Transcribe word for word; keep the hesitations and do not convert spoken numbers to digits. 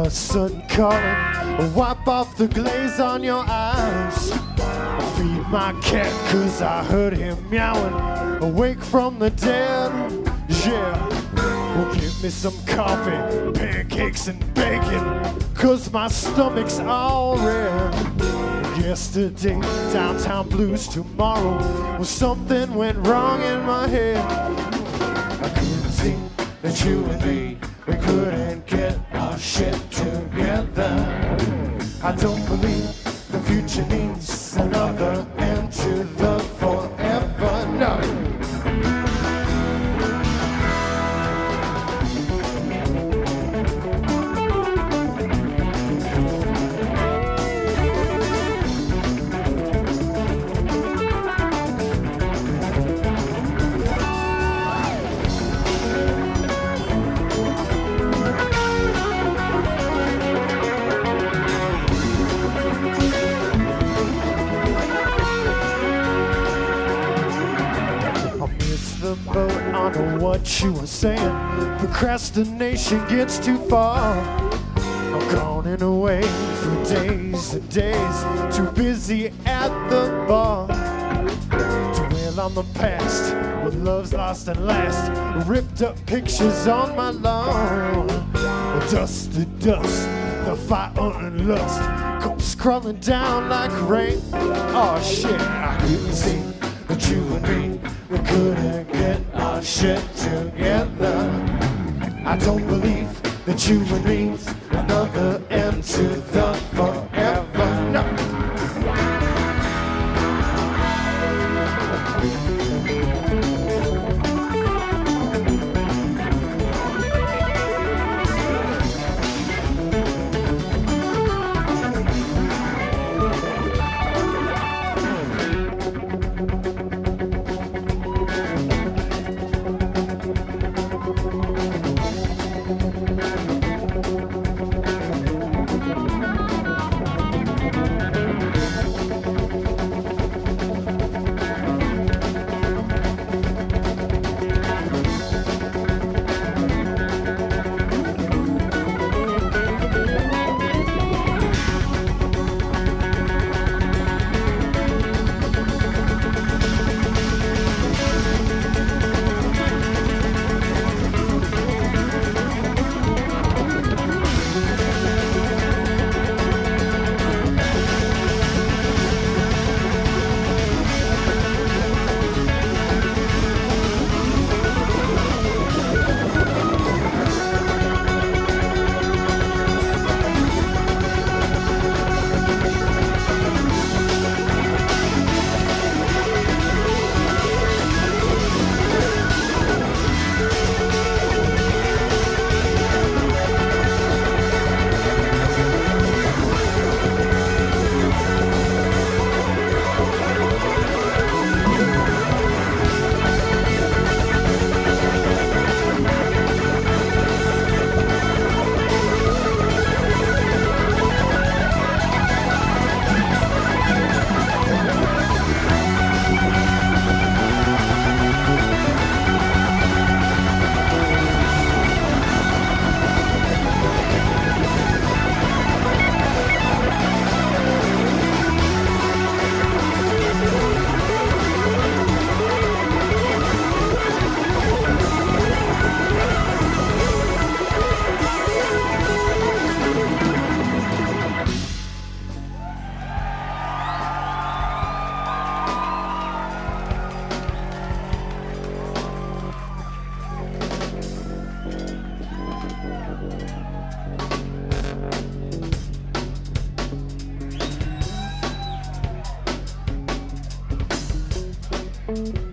a sudden calling, wipe off the glaze on your eyes. Feed my cat cause I heard him meowing, awake from the dead, yeah. Well, give me some coffee, pancakes and bacon, cause my stomach's all red. Yesterday, downtown blues, tomorrow, well, something went wrong in my head. I couldn't see that you and me, we couldn't get our shit together. I don't believe the future needs another end to the forever, no. The boat, I know what you were saying. Procrastination gets too far. I'm gone and away for days and days, too busy at the bar to dwell on the past, what love's lost and last. Ripped up pictures on my lawn, dust to dust, the fire and lust comes crawling down like rain. Oh shit, I couldn't see that you and me, we couldn't get our shit together. I don't believe that you and me's another end to the forever, no. Thank you.